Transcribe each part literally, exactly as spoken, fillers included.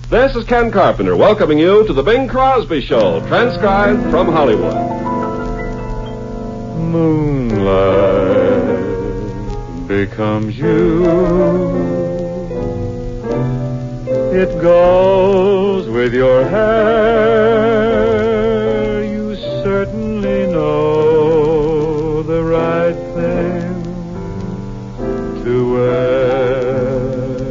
This is Ken Carpenter welcoming you to the Bing Crosby Show, transcribed from Hollywood. Moonlight becomes you. It goes with your hair. You certainly know the right thing to wear.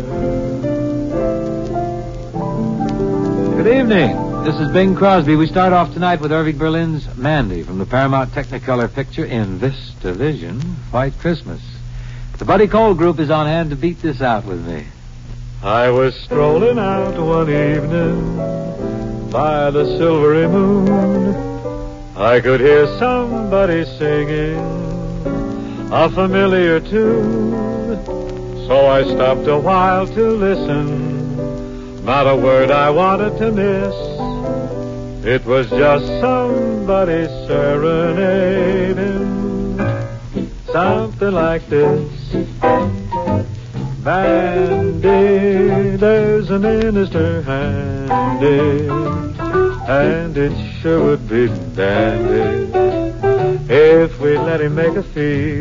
Good evening. This is Bing Crosby. We start off tonight with Irving Berlin's Mandy from the Paramount Technicolor picture In Vista Vision, White Christmas. The Buddy Cole Group is on hand to beat this out with me. I was strolling out one evening by the silvery moon. I could hear somebody singing a familiar tune. So I stopped a while to listen. Not a word I wanted to miss. It was just somebody serenading. Something like this. Mandy, there's a minister handy, and it sure would be dandy if we let him make a fee.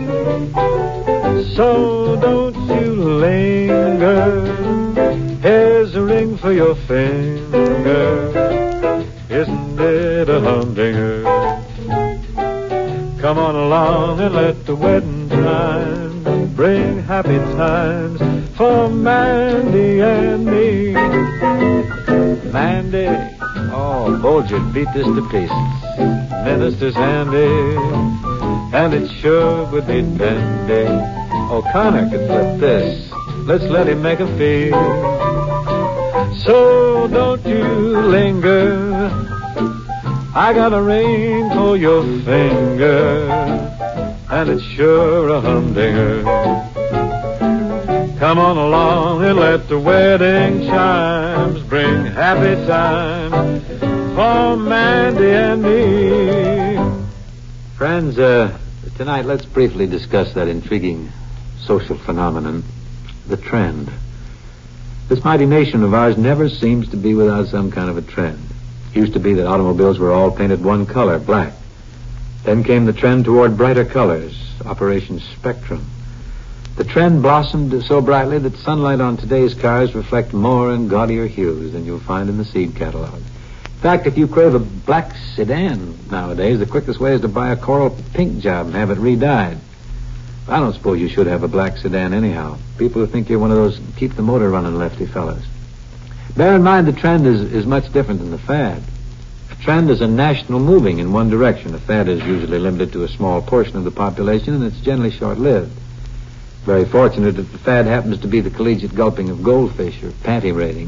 So don't you linger. Here's a ring for your finger. Isn't it a humdinger? Come on along and let the wedding time bring happy times for Mandy and me. Mandy, oh, Bulger, beat this to pieces. Minister's handy, and it sure would be dandy. O'Connor could flip this. Let's let him make a fee. So don't you linger. I got a ring for your finger, and it's sure a humdinger. Come on along and let the wedding chimes bring happy time for Mandy and me. Friends, uh, tonight let's briefly discuss that intriguing social phenomenon, the trend. This mighty nation of ours never seems to be without some kind of a trend. It used to be that automobiles were all painted one color, black. Then came the trend toward brighter colors, Operation Spectrum. The trend blossomed so brightly that sunlight on today's cars reflect more and gaudier hues than you'll find in the seed catalog. In fact, if you crave a black sedan nowadays, the quickest way is to buy a coral pink job and have it re-dyed. I don't suppose you should have a black sedan anyhow. People think you're one of those keep the motor running lefty fellas. Bear in mind the trend is, is much different than the fad. A trend is a national moving in one direction. A fad is usually limited to a small portion of the population, and it's generally short-lived. Very fortunate if the fad happens to be the collegiate gulping of goldfish or panty raiding.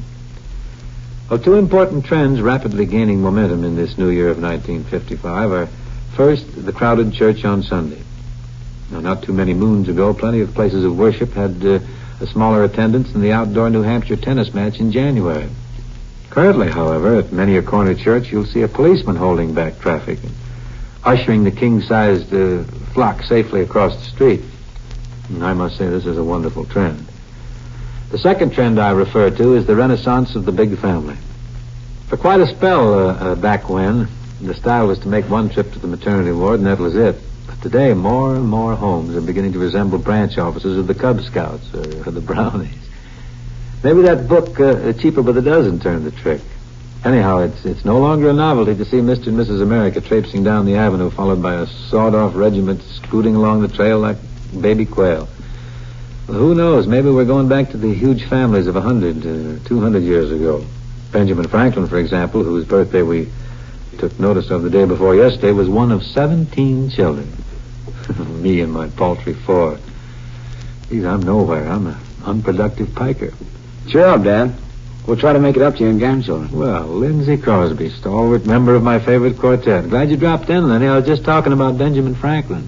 Well, two important trends rapidly gaining momentum in this new year of nineteen fifty-five are, first, the crowded church on Sunday. Now, not too many moons ago, plenty of places of worship had uh, a smaller attendance than the outdoor New Hampshire tennis match in January. Currently, however, at many a corner church, you'll see a policeman holding back traffic and ushering the king-sized uh, flock safely across the street. And I must say this is a wonderful trend. The second trend I refer to is the renaissance of the big family. For quite a spell uh, uh, back when, the style was to make one trip to the maternity ward and that was it. Today, more and more homes are beginning to resemble branch offices of the Cub Scouts or, or the Brownies. Maybe that book, uh, Cheaper by the Dozen, turned the trick. Anyhow, it's it's no longer a novelty to see Mister and Missus America traipsing down the avenue, followed by a sawed-off regiment scooting along the trail like baby quail. Well, who knows? Maybe we're going back to the huge families of a hundred, uh, two hundred years ago. Benjamin Franklin, for example, whose birthday we took notice of the day before yesterday, was one of seventeen children. Me and my paltry four. Geez, I'm nowhere. I'm an unproductive piker. Cheer up, Dad. We'll try to make it up to you in grandchildren. Well, Lindsay Crosby, stalwart member of my favorite quartet. Glad you dropped in, Lenny. I was just talking about Benjamin Franklin.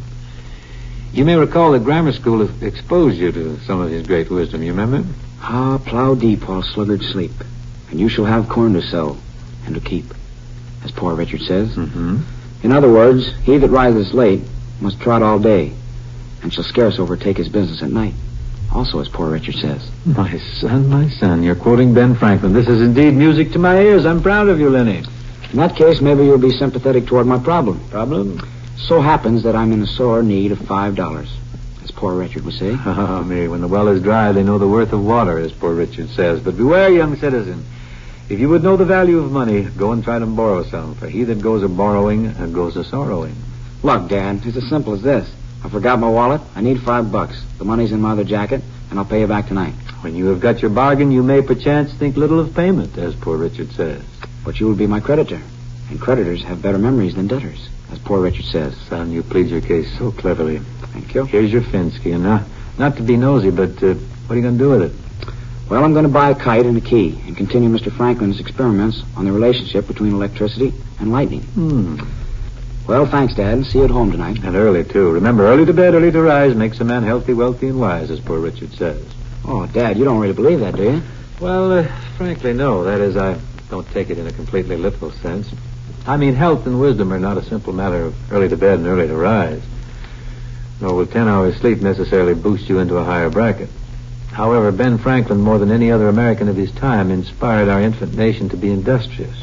You may recall that grammar school exposed you to some of his great wisdom. You remember? Ah, plow deep while sluggards sleep, and you shall have corn to sow and to keep, as poor Richard says. Mm-hmm. In other words, he that rises late must trot all day, and shall scarce overtake his business at night. Also, as Poor Richard says. My son, my son, you're quoting Ben Franklin. This is indeed music to my ears. I'm proud of you, Lenny. In that case, maybe you'll be sympathetic toward my problem. Problem? So happens that I'm in a sore need of five dollars, as Poor Richard would say. Oh, me, when the well is dry, they know the worth of water, as Poor Richard says. But beware, young citizen. If you would know the value of money, go and try to borrow some. For he that goes a-borrowing uh, goes a-sorrowing. Look, Dad, it's as simple as this. I forgot my wallet. I need five bucks. The money's in my other jacket, and I'll pay you back tonight. When you have got your bargain, you may perchance think little of payment, as Poor Richard says. But you will be my creditor, and creditors have better memories than debtors, as Poor Richard says. Son, you plead your case so cleverly. Thank you. Here's your Finsky, and uh, not to be nosy, but uh, what are you going to do with it? Well, I'm going to buy a kite and a key and continue Mister Franklin's experiments on the relationship between electricity and lightning. Hmm. Well, thanks, Dad. See you at home tonight. And early, too. Remember, early to bed, early to rise makes a man healthy, wealthy, and wise, as Poor Richard says. Oh, Dad, you don't really believe that, do you? Well, uh, frankly, no. That is, I don't take it in a completely literal sense. I mean, health and wisdom are not a simple matter of early to bed and early to rise. Nor will ten hours sleep necessarily boost you into a higher bracket. However, Ben Franklin, more than any other American of his time, inspired our infant nation to be industrious,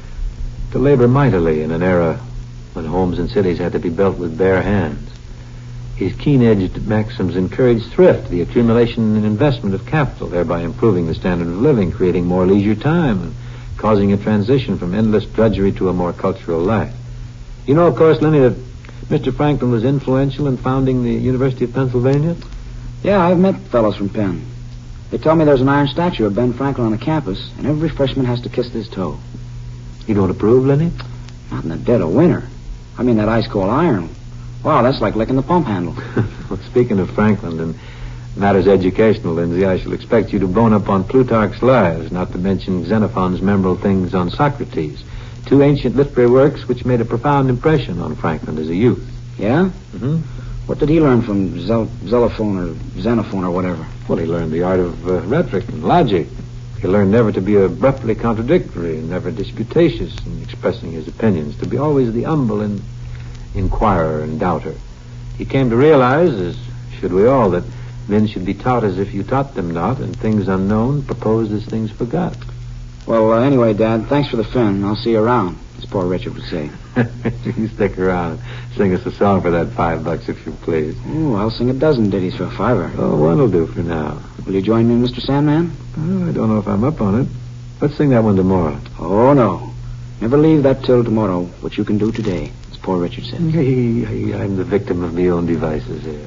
to labor mightily in an era when homes and cities had to be built with bare hands. His keen-edged maxims encouraged thrift, the accumulation and investment of capital, thereby improving the standard of living, creating more leisure time, and causing a transition from endless drudgery to a more cultural life. You know, of course, Lenny, that Mister Franklin was influential in founding the University of Pennsylvania? Yeah, I've met fellows from Penn. They tell me there's an iron statue of Ben Franklin on the campus, and every freshman has to kiss his toe. You don't approve, Lenny? Not in the dead of winter. I mean, that ice-cold iron. Wow, that's like licking the pump handle. Well, speaking of Franklin and matters educational, Lindsay, I shall expect you to bone up on Plutarch's Lives, not to mention Xenophon's memorable things on Socrates, two ancient literary works which made a profound impression on Franklin as a youth. Yeah? Mm-hmm. What did he learn from Zel- Xenophon or Xenophon or whatever? Well, he learned the art of uh, rhetoric and logic. He learned never to be abruptly contradictory and never disputatious in expressing his opinions, to be always the humble and inquirer and doubter. He came to realize, as should we all, that men should be taught as if you taught them not, and things unknown proposed as things forgot. Well, uh, anyway, Dad, thanks for the fin. I'll see you around, as Poor Richard would say. You stick around. Sing us a song for that five bucks, if you please. Oh, I'll sing a dozen ditties for a fiver. Oh, one'll do for now. Will you join me, Mister Sandman? Oh, I don't know if I'm up on it. Let's sing that one tomorrow. Oh, no. Never leave that till tomorrow, which you can do today, as Poor Richard said. Hey, hey, I'm the victim of my own devices here.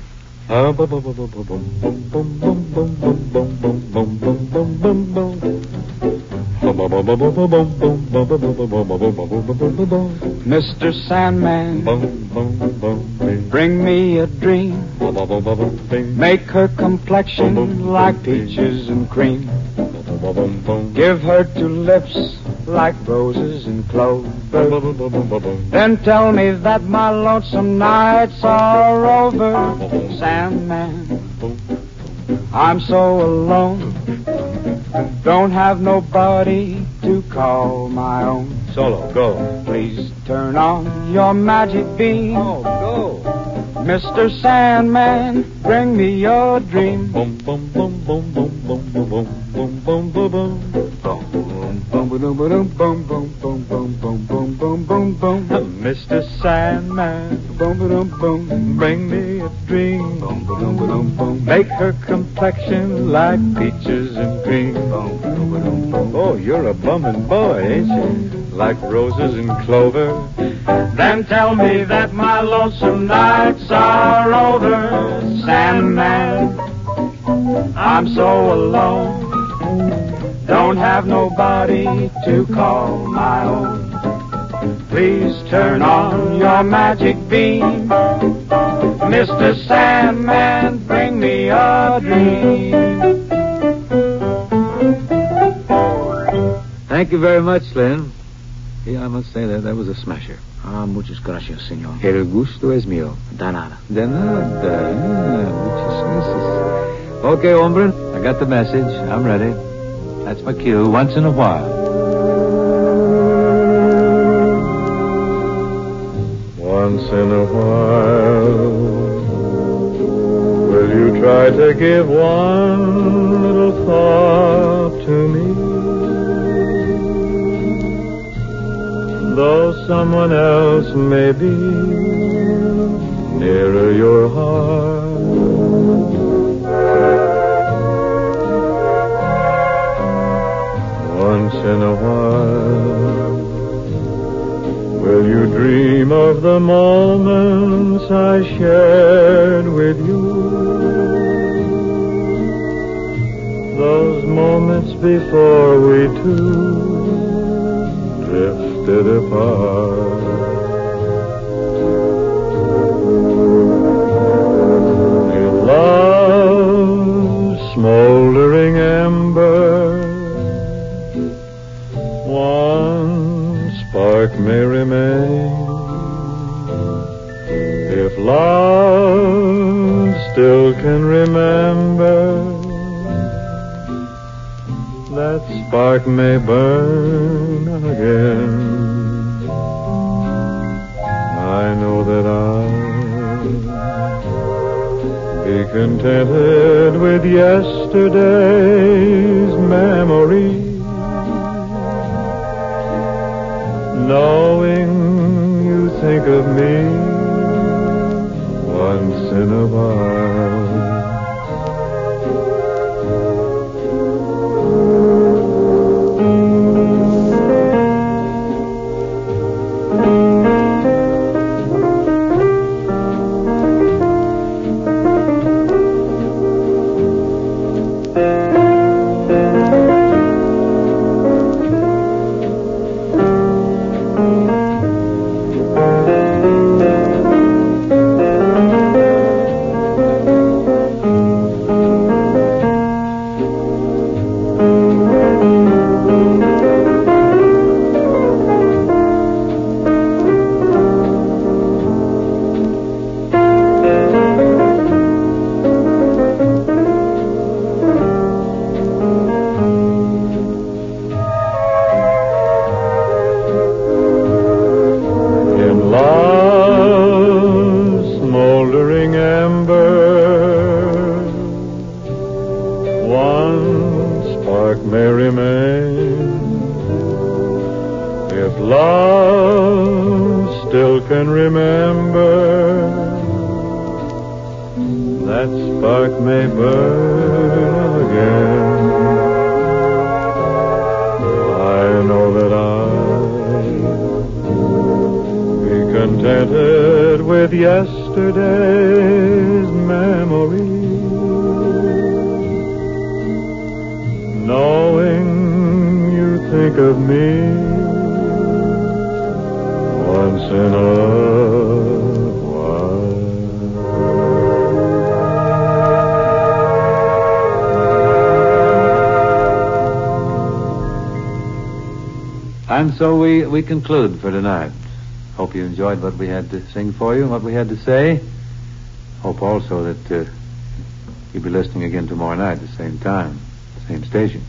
Mister Sandman, bring me a dream. Make her complexion like peaches and cream. Give her two lips like roses and clover. Then tell me that my lonesome nights are over. Sandman, I'm so alone. Don't have nobody to call my own. Solo, go. Please turn on your magic beam. Oh, go. Mister Sandman, bring me your dream. Boom, boom, boom, boom, boom, boom, boom, boom, boom, boom, boom, boom. Mister Sandman, bring me a dream. Make her complexion like peaches and cream. Oh, you're a bumming boy, ain't you? Like roses and clover. Then tell me that my lonesome nights are over. Sandman, I'm so alone. Don't have nobody to call my own. Please turn on your magic beam. Mister Sandman, bring me a dream. Thank you very much, Len. Yeah, I must say that that was a smasher. Ah, muchas gracias, señor. El gusto es mío. De nada. De nada. Yeah, muchas gracias. Okay, hombre, I got the message. I'm ready. That's my cue, once in a while. Once in a while, will you try Try to give one little thought to me. Though someone else may be nearer your heart, once in a while, will you dream of the moments I shared with you? Those moments before we two drifted apart. If love's smoldering ember, one spark may remain. If love still can remember, that spark may burn again. I know that I'll be contented with yesterday's memory, knowing you think of me once in a while. Can remember, that spark may burn again. I know that I'll be contented with yesterday's memory, knowing you think of me once in a while. And so we, we conclude for tonight. Hope you enjoyed what we had to sing for you, what we had to say. Hope also that uh, you'll be listening again tomorrow night at the same time, same station.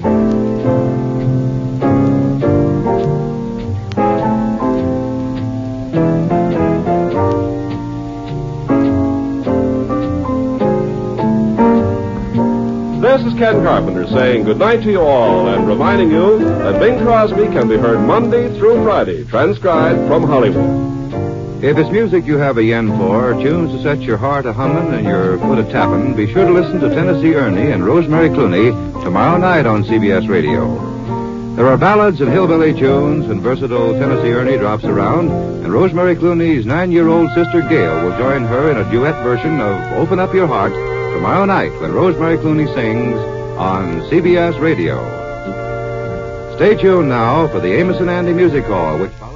This is Ken Carpenter saying goodnight to you all and reminding you that Bing Crosby can be heard Monday through Friday, transcribed from Hollywood. If it's music you have a yen for, tunes to set your heart a humming and your foot a tapping, be sure to listen to Tennessee Ernie and Rosemary Clooney tomorrow night on C B S Radio. There are ballads and hillbilly tunes, and versatile Tennessee Ernie drops around, and Rosemary Clooney's nine-year-old sister Gail will join her in a duet version of Open Up Your Heart tomorrow night when Rosemary Clooney sings on C B S Radio. Stay tuned now for the Amos and Andy Music Hall, which